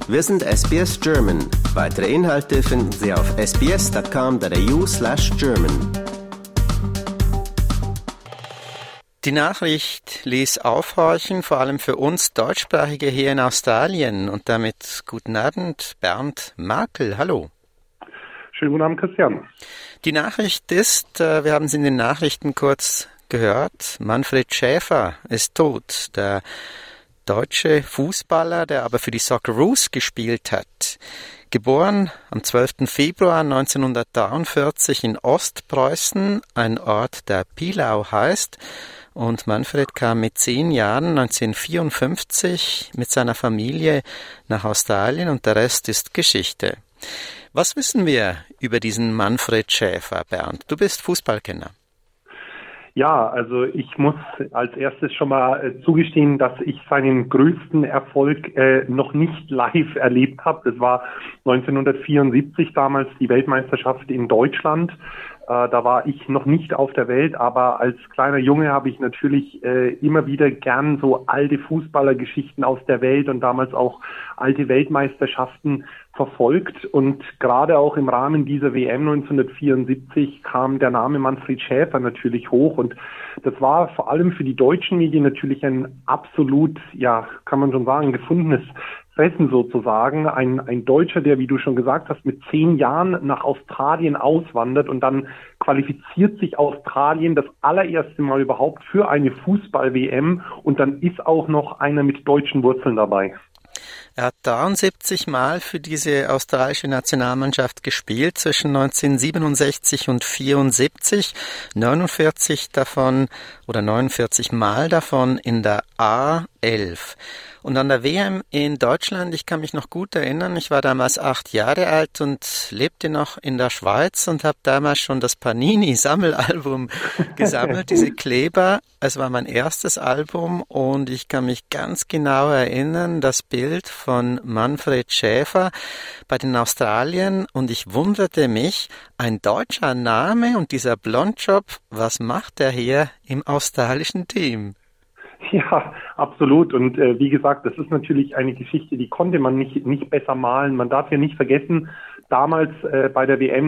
Wir sind SBS German. Weitere Inhalte finden Sie auf sbs.com.au/German. Die Nachricht ließ aufhorchen, vor allem für uns Deutschsprachige hier in Australien. Und damit guten Abend, Bernd Markel. Hallo. Schönen guten Abend, Christian. Die Nachricht ist, wir haben es in den Nachrichten kurz gehört, Manfred Schäfer ist tot. Der deutsche Fußballer, der aber für die Socceroos gespielt hat. Geboren am 12. Februar 1943 in Ostpreußen, ein Ort, der Pilau heißt. Und Manfred kam mit 10 Jahren 1954 mit seiner Familie nach Australien und der Rest ist Geschichte. Was wissen wir über diesen Manfred Schäfer, Bernd? Du bist Fußballkenner. Ja, also ich muss als erstes schon mal zugestehen, dass ich seinen größten Erfolg noch nicht live erlebt habe. Das war 1974 damals die Weltmeisterschaft in Deutschland. Da war ich noch nicht auf der Welt, aber als kleiner Junge habe ich natürlich immer wieder gern so alte Fußballergeschichten aus der Welt und damals auch alte Weltmeisterschaften verfolgt. Und gerade auch im Rahmen dieser WM 1974 kam der Name Manfred Schäfer natürlich hoch. Und das war vor allem für die deutschen Medien natürlich ein absolut, ja, kann man schon sagen, gefundenes Fressen sozusagen. Ein Deutscher, der, wie du schon gesagt hast, mit 10 Jahren nach Australien auswandert und dann qualifiziert sich Australien das allererste Mal überhaupt für eine Fußball-WM und dann ist auch noch einer mit deutschen Wurzeln dabei. Er hat 73 Mal für diese australische Nationalmannschaft gespielt, zwischen 1967 und 74, 49 Mal davon in der A11. Und an der WM in Deutschland, ich kann mich noch gut erinnern, ich war damals 8 Jahre alt und lebte noch in der Schweiz und habe damals schon das Panini-Sammelalbum gesammelt, diese Kleber. Es war mein erstes Album und ich kann mich ganz genau erinnern, das Bild von Manfred Schäfer bei den Australiern und ich wunderte mich, ein deutscher Name und dieser Blondjob, was macht er hier im australischen Team? Ja, absolut. Und wie gesagt, das ist natürlich eine Geschichte, die konnte man nicht besser malen. Man darf ja nicht vergessen, damals bei der WM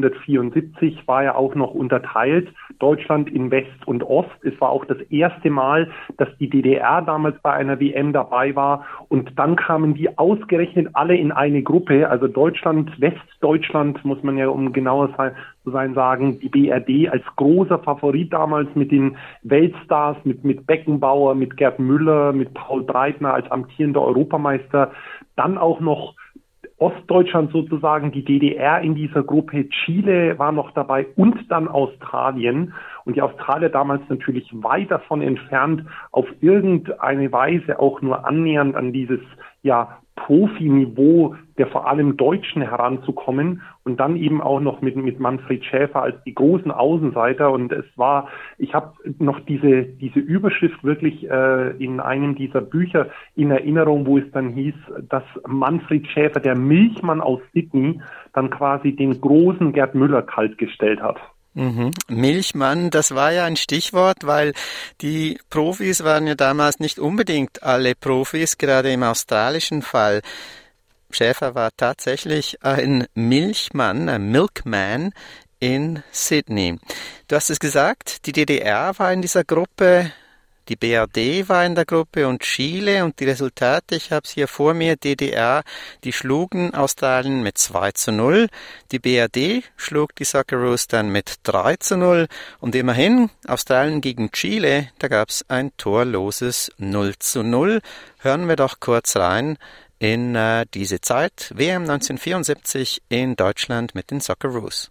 1974 war ja auch noch unterteilt, Deutschland in West und Ost. Es war auch das erste Mal, dass die DDR damals bei einer WM dabei war. Und dann kamen die ausgerechnet alle in eine Gruppe, also Deutschland, Westdeutschland, muss man ja um genauer zu sein sagen, die BRD als großer Favorit damals mit den Weltstars, mit Beckenbauer, mit Gerd Müller, mit Paul Breitner als amtierender Europameister, dann auch noch Ostdeutschland sozusagen, die DDR in dieser Gruppe, Chile war noch dabei und dann Australien. Und die Australier damals natürlich weit davon entfernt, auf irgendeine Weise auch nur annähernd an dieses, ja, Profi-Niveau der vor allem Deutschen heranzukommen und dann eben auch noch mit Manfred Schäfer als die großen Außenseiter und es war, ich habe noch diese Überschrift wirklich in einem dieser Bücher in Erinnerung, wo es dann hieß, dass Manfred Schäfer, der Milchmann aus Sydney, dann quasi den großen Gerd Müller kaltgestellt hat. Milchmann, das war ja ein Stichwort, weil die Profis waren ja damals nicht unbedingt alle Profis, gerade im australischen Fall. Schäfer war tatsächlich ein Milchmann, ein Milkman in Sydney. Du hast es gesagt, die DDR war in dieser Gruppe, die BRD war in der Gruppe und Chile und die Resultate, ich habe es hier vor mir, DDR, die schlugen Australien mit 2:0, die BRD schlug die Socceroos dann mit 3:0 und immerhin Australien gegen Chile, da gab es ein torloses 0:0. Hören wir doch kurz rein in diese Zeit, WM 1974 in Deutschland mit den Socceroos.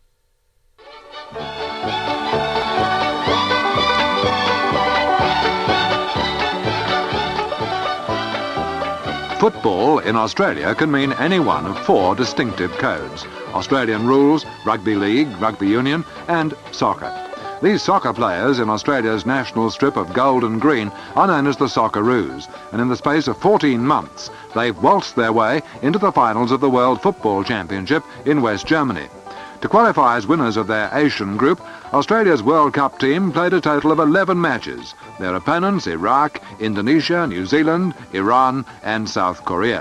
Football in Australia can mean any one of 4 distinctive codes: Australian rules, rugby league, rugby union and soccer. These soccer players in Australia's national strip of gold and green are known as the Socceroos, and in the space of 14 months they've waltzed their way into the finals of the World Football Championship in West Germany. To qualify as winners of their Asian group, Australia's World Cup team played a total of 11 matches. Their opponents, Iraq, Indonesia, New Zealand, Iran and South Korea.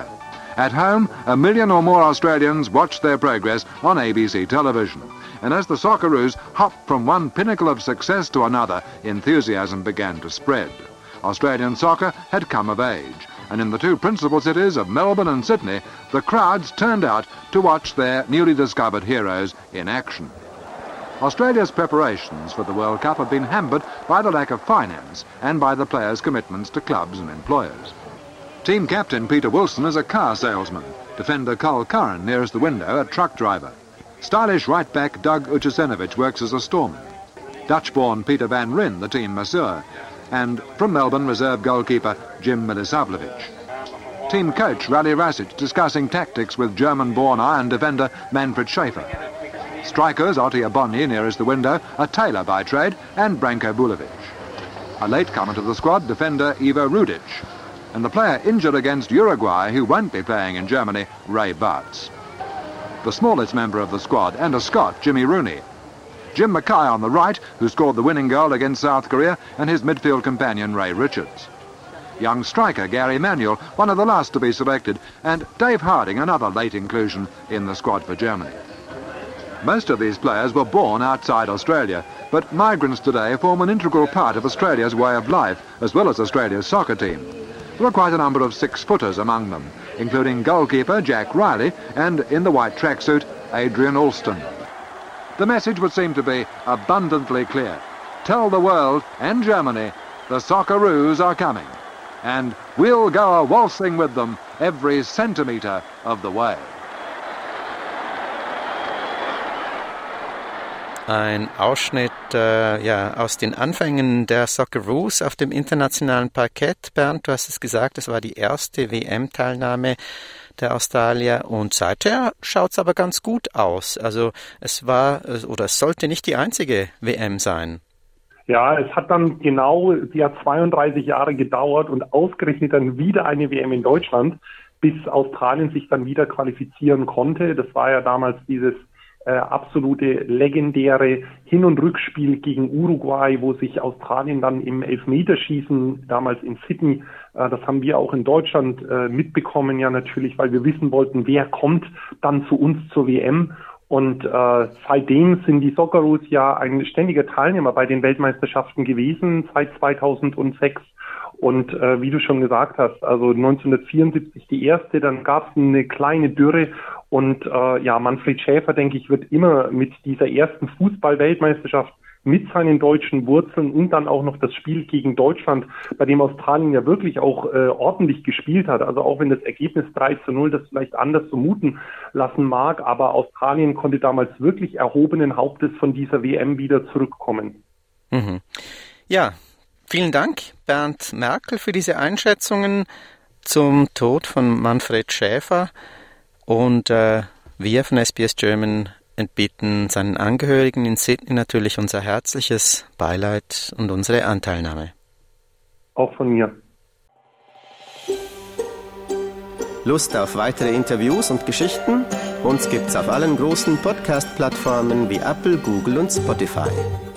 At home, 1 million or more Australians watched their progress on ABC television. And as the Socceroos hopped from one pinnacle of success to another, enthusiasm began to spread. Australian soccer had come of age, and in the two principal cities of Melbourne and Sydney, the crowds turned out to watch their newly discovered heroes in action. Australia's preparations for the World Cup have been hampered by the lack of finance and by the players' commitments to clubs and employers. Team captain Peter Wilson is a car salesman. Defender Carl Curran nearest the window, a truck driver. Stylish right-back Doug Uchasenovic works as a storeman. Dutch-born Peter Van Ryn, the team masseur. And from Melbourne, reserve goalkeeper Jim Milisavljevic. Team coach Rally Rasic discussing tactics with German-born iron defender Manfred Schaefer. Strikers Otti Abonyi nearest the window, a tailor by trade, and Branko Bulovic. A latecomer to the squad, defender Ivo Rudic. And the player injured against Uruguay, who won't be playing in Germany, Ray Bartz. The smallest member of the squad, and a Scot, Jimmy Rooney. Jim Mackay on the right, who scored the winning goal against South Korea, and his midfield companion Ray Richards. Young striker Gary Manuel, one of the last to be selected, and Dave Harding, another late inclusion in the squad for Germany. Most of these players were born outside Australia, but migrants today form an integral part of Australia's way of life, as well as Australia's soccer team. There are quite a number of six-footers among them, including goalkeeper Jack Riley and, in the white tracksuit, Adrian Alston. The message would seem to be abundantly clear. Tell the world and Germany the Socceroos are coming, and we'll go a-waltzing with them every centimetre of the way. Ein Ausschnitt aus den Anfängen der Socceroos auf dem internationalen Parkett. Bernd, du hast es gesagt, es war die erste WM-Teilnahme der Australier und seither schaut es aber ganz gut aus. Also es sollte nicht die einzige WM sein. Ja, es hat dann genau 32 Jahre gedauert und ausgerechnet dann wieder eine WM in Deutschland, bis Australien sich dann wieder qualifizieren konnte. Das war ja damals dieses absolute legendäre Hin- und Rückspiel gegen Uruguay, wo sich Australien dann im Elfmeterschießen damals in Sydney, das haben wir auch in Deutschland mitbekommen, ja natürlich, weil wir wissen wollten, wer kommt dann zu uns zur WM. Und seitdem sind die Socceroos ja ein ständiger Teilnehmer bei den Weltmeisterschaften gewesen, seit 2006. Und wie du schon gesagt hast, also 1974 die erste, dann gab es eine kleine Dürre und Manfred Schäfer, denke ich, wird immer mit dieser ersten Fußball-Weltmeisterschaft mit seinen deutschen Wurzeln und dann auch noch das Spiel gegen Deutschland, bei dem Australien ja wirklich auch ordentlich gespielt hat. Also auch wenn das Ergebnis 3:0 das vielleicht anders vermuten lassen mag, aber Australien konnte damals wirklich erhobenen Hauptes von dieser WM wieder zurückkommen. Mhm. Ja, vielen Dank, Bernd Merkel, für diese Einschätzungen zum Tod von Manfred Schäfer. Und wir von SBS German entbitten seinen Angehörigen in Sydney natürlich unser herzliches Beileid und unsere Anteilnahme. Auch von mir. Lust auf weitere Interviews und Geschichten? Uns gibt's auf allen großen Podcast-Plattformen wie Apple, Google und Spotify.